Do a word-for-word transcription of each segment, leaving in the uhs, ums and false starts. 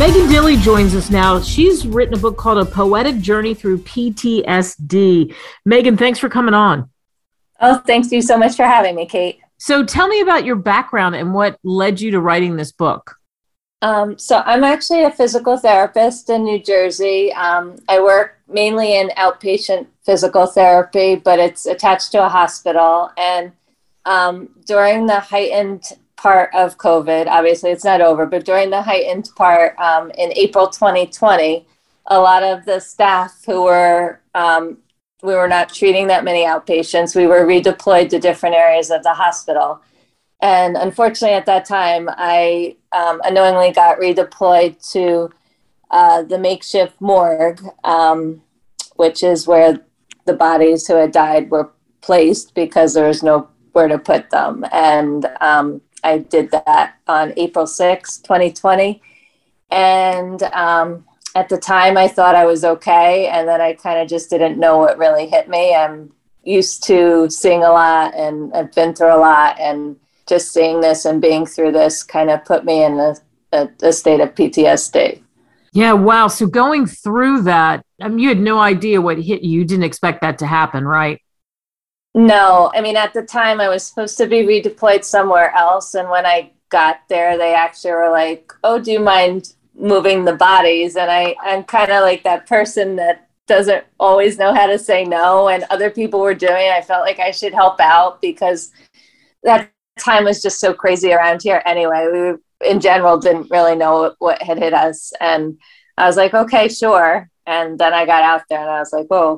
Megan Dilley joins us now. She's written a book called A Poetic Journey Through P T S D. Megan, thanks for coming on. Oh, thanks you so much for having me, Kate. So tell me about your background and what led you to writing this book. Um, so I'm actually a physical therapist in New Jersey. Um, I work mainly in outpatient physical therapy, but it's attached to a hospital. And um, during the heightened part of COVID, obviously it's not over, but during the heightened part um, in April twenty twenty, a lot of the staff who were, um, we were not treating that many outpatients. We were redeployed to different areas of the hospital. And unfortunately, at that time, I um, unknowingly got redeployed to uh, the makeshift morgue, um, which is where the bodies who had died were placed because there was nowhere to put them. And um, I did that on April sixth, twenty twenty. And um, at the time, I thought I was okay. And then I kind of just didn't know what really hit me. I'm used to seeing a lot, and I've been through a lot. And just seeing this and being through this kind of put me in a, a, a state of P T S D. Yeah, wow. So going through that, I mean, you had no idea what hit you. You didn't expect that to happen, right? No, I mean, at the time I was supposed to be redeployed somewhere else. And when I got there, they actually were like, oh, do you mind moving the bodies? And I, I'm kind of like that person that doesn't always know how to say no. And other people were doing it. I felt like I should help out because that time was just so crazy around here anyway. We in general didn't really know what, what had hit us, and I was like, okay, sure. And then I got out there and I was like, whoa.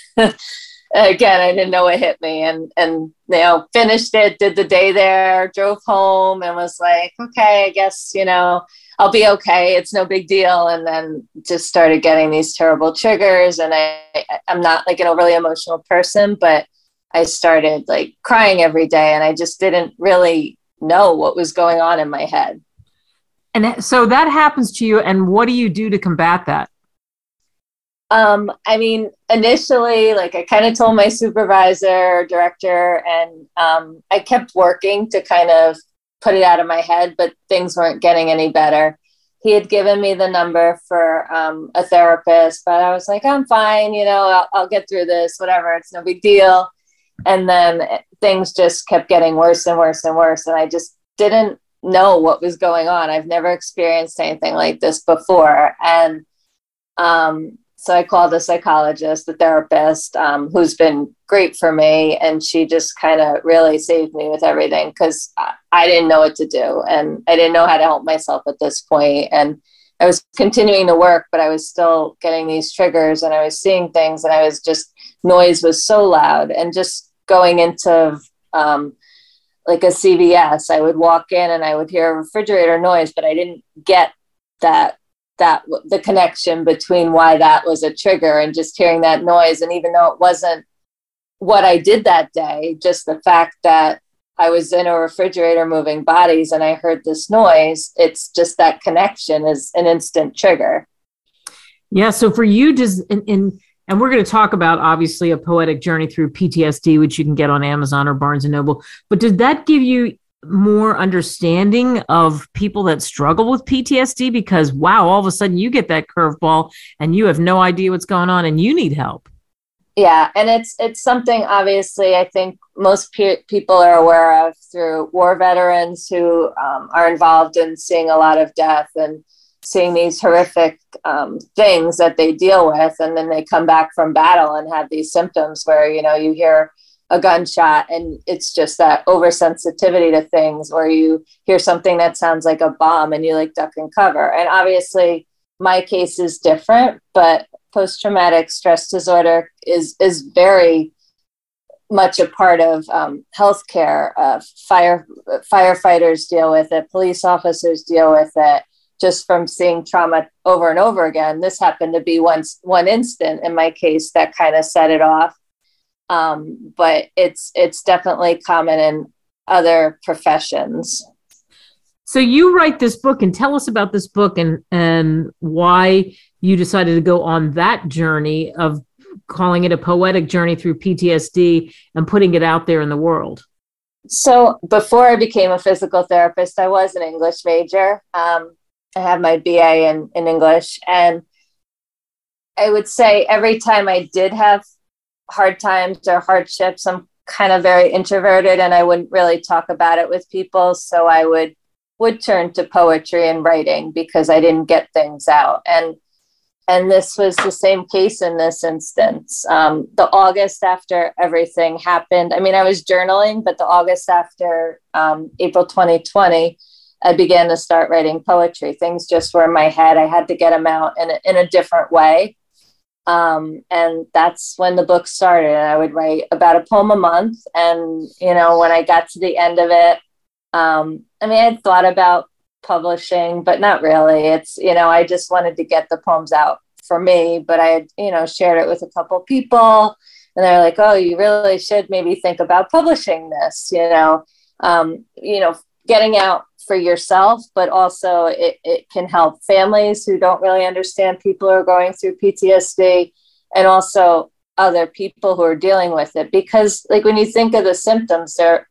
Again, I didn't know what hit me, and and you know, finished it, did the day there, drove home, and was like, okay, I guess, you know, I'll be okay, it's no big deal. And then just started getting these terrible triggers. And I I'm not like an overly emotional person, but I started like crying every day, and I just didn't really know what was going on in my head. And so that happens to you. And what do you do to combat that? Um, I mean, initially, like I kind of told my supervisor, director, and um, I kept working to kind of put it out of my head, but things weren't getting any better. He had given me the number for um, a therapist, but I was like, I'm fine, you know, I'll, I'll get through this, whatever, it's no big deal. And then things just kept getting worse and worse and worse. And I just didn't know what was going on. I've never experienced anything like this before. And um, so I called a psychologist, a therapist, um, who's been great for me. And she just kind of really saved me with everything because I didn't know what to do. And I didn't know how to help myself at this point. And I was continuing to work, but I was still getting these triggers, and I was seeing things, and I was just, noise was so loud. And just going into um, like a C V S, I would walk in and I would hear a refrigerator noise, but I didn't get that, that the connection between why that was a trigger, and just hearing that noise. And even though it wasn't what I did that day, just the fact that I was in a refrigerator moving bodies and I heard this noise, it's just that connection is an instant trigger. Yeah. So for you, does in, in and we're going to talk about obviously A Poetic Journey Through P T S D, which you can get on Amazon or Barnes and Noble. But did that give you more understanding of people that struggle with P T S D? Because wow, all of a sudden you get that curveball and you have no idea what's going on and you need help. Yeah, and it's it's something obviously I think most pe- people are aware of through war veterans who um, are involved in seeing a lot of death and seeing these horrific um, things that they deal with, and then they come back from battle and have these symptoms where, you know, you hear a gunshot and it's just that oversensitivity to things, or you hear something that sounds like a bomb and you like duck and cover. And obviously my case is different, but post-traumatic stress disorder is is very much a part of um, healthcare. Uh, fire firefighters deal with it. Police officers deal with it. Just from seeing trauma over and over again, this happened to be one one instant in my case that kind of set it off. Um, but it's it's definitely common in other professions. So you write this book, and tell us about this book and and why you decided to go on that journey of calling it A Poetic Journey Through P T S D and putting it out there in the world. So before I became a physical therapist, I was an English major. Um, I have my B A in, in English. And I would say every time I did have hard times or hardships, I'm kind of very introverted and I wouldn't really talk about it with people. So I would would turn to poetry and writing because I didn't get things out. And and this was the same case in this instance. Um, the August after everything happened, I mean, I was journaling, but the August after um, April twenty twenty, I began to start writing poetry. Things just were in my head. I had to get them out in a, in a different way. Um, and that's when the book started. I would write about a poem a month. And, you know, when I got to the end of it, um, I mean, I had thought about publishing, but not really. It's, you know, I just wanted to get the poems out for me, but I had, you know, shared it with a couple of people and they're like, oh, you really should maybe think about publishing this, you know, um, you know, getting out for yourself, but also it, it can help families who don't really understand people who are going through P T S D and also other people who are dealing with it. Because like when you think of the symptoms, they're,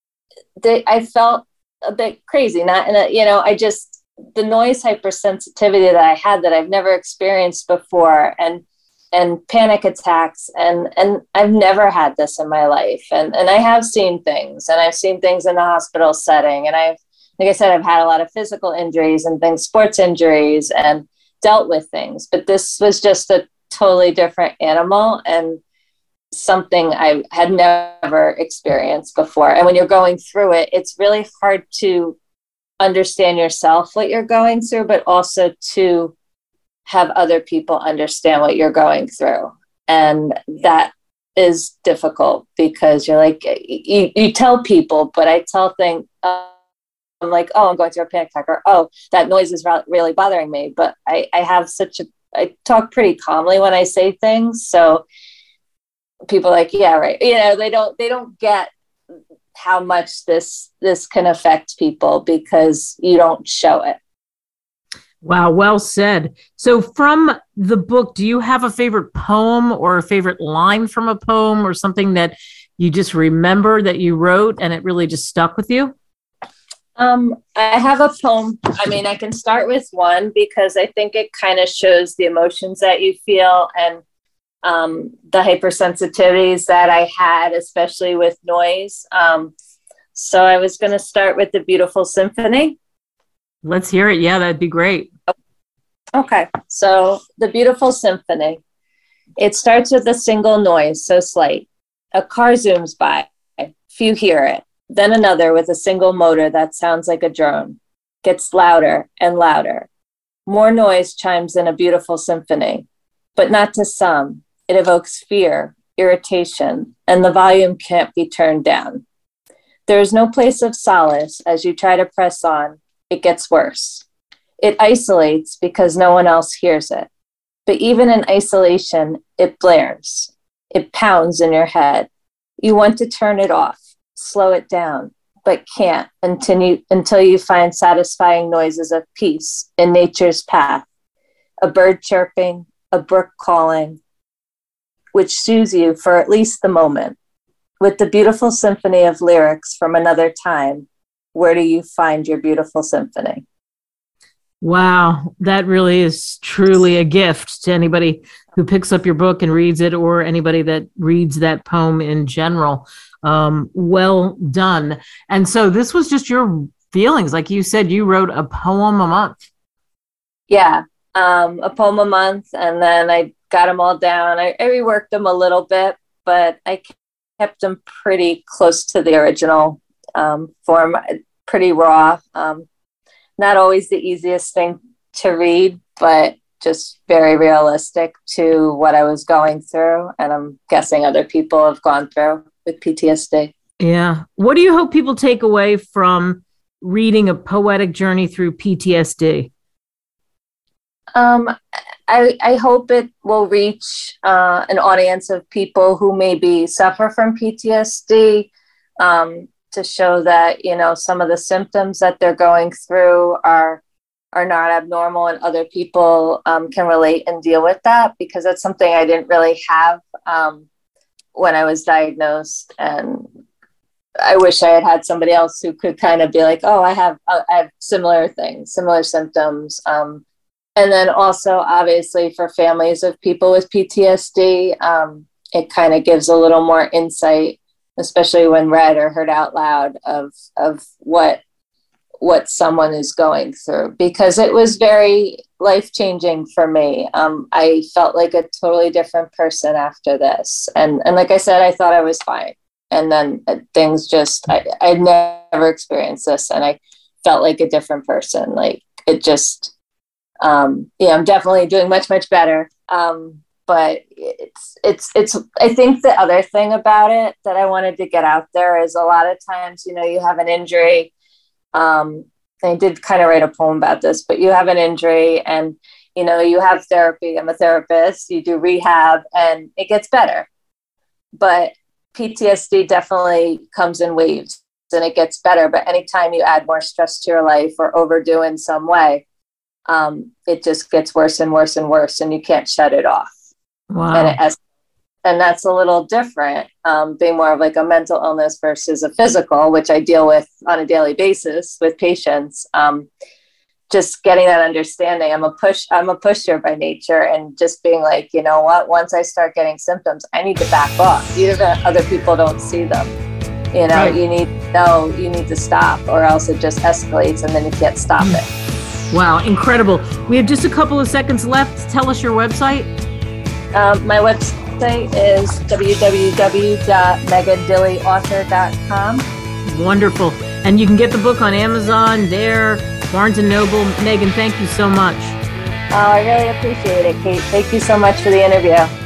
they, I felt a bit crazy, not in a, you know, I just, the noise hypersensitivity that I had that I've never experienced before and, and panic attacks. And, and I've never had this in my life. And, and I have seen things and I've seen things in the hospital setting. And I've, like I said, I've had a lot of physical injuries and things, sports injuries and dealt with things, but this was just a totally different animal and something I had never experienced before. And when you're going through it, it's really hard to understand yourself, what you're going through, but also to have other people understand what you're going through. And that is difficult because you're like, you, you tell people, but I tell things, uh, I'm like, oh, I'm going through a panic attack, or, oh, that noise is really bothering me. But I, I have such a, I talk pretty calmly when I say things. So people are like, yeah, right. You know, they don't, they don't get how much this, this can affect people because you don't show it. Wow. Well said. So from the book, do you have a favorite poem or a favorite line from a poem or something that you just remember that you wrote and it really just stuck with you? Um, I have a poem. I mean, I can start with one because I think it kind of shows the emotions that you feel and um, the hypersensitivities that I had, especially with noise. Um, so I was going to start with The Beautiful Symphony. Let's hear it. Yeah, that'd be great. Okay. So The Beautiful Symphony. It starts with a single noise, so slight. A car zooms by. Few hear it. Then another with a single motor that sounds like a drone. Gets louder and louder. More noise chimes in a beautiful symphony. But not to some. It evokes fear, irritation, and the volume can't be turned down. There is no place of solace as you try to press on. It gets worse. It isolates because no one else hears it. But even in isolation, it blares. It pounds in your head. You want to turn it off, slow it down, but can't until you, until you find satisfying noises of peace in nature's path. A bird chirping, a brook calling, which soothes you for at least the moment. With the beautiful symphony of lyrics from another time, where do you find your beautiful symphony? Wow, that really is truly a gift to anybody who picks up your book and reads it, or anybody that reads that poem in general. Um, well done. And so this was just your feelings. Like you said, you wrote a poem a month. Yeah, um, a poem a month. And then I got them all down. I, I reworked them a little bit, but I kept them pretty close to the original um, form, pretty raw. Um, not always the easiest thing to read, but just very realistic to what I was going through. And I'm guessing other people have gone through with P T S D. Yeah. What do you hope people take away from reading A Poetic Journey Through P T S D? Um, I, I hope it will reach uh, an audience of people who maybe suffer from P T S D, um, to show that, you know, some of the symptoms that they're going through are are not abnormal, and other people um, can relate and deal with that, because that's something I didn't really have um, when I was diagnosed. And I wish I had had somebody else who could kind of be like, oh, I have, I have similar things, similar symptoms. Um, and then also obviously for families of people with P T S D, um, it kind of gives a little more insight, especially when read or heard out loud of, of what, what someone is going through, because it was very life-changing for me. Um, I felt like a totally different person after this. And, and like I said, I thought I was fine. And then things just, I, I'd never experienced this. And I felt like a different person. Like it just, um, yeah, I'm definitely doing much, much better. Um, but it's, it's, it's, I think the other thing about it that I wanted to get out there is a lot of times, you know, you have an injury. Um, I did kind of write a poem about this, but you have an injury and, you know, you have therapy. I'm a therapist, you do rehab and it gets better. But P T S D definitely comes in waves and it gets better. But anytime you add more stress to your life or overdo in some way, um, it just gets worse and worse and worse and you can't shut it off. Wow. And, it has, and that's a little different, um, being more of like a mental illness versus a physical, which I deal with on a daily basis with patients. Um, just getting that understanding. I'm a push, I'm a pusher by nature, and just being like, you know what, once I start getting symptoms, I need to back off. Even if other people don't see them, you know, right. you need to know, you need to stop or else it just escalates and then you can't stop it. Wow. Incredible. We have just a couple of seconds left. Tell us your website. Um, my website is w w w dot megan dilley author dot com. Wonderful. And you can get the book on Amazon, there, Barnes and Noble. Megan, thank you so much. Oh, I really appreciate it, Kate. Thank you so much for the interview.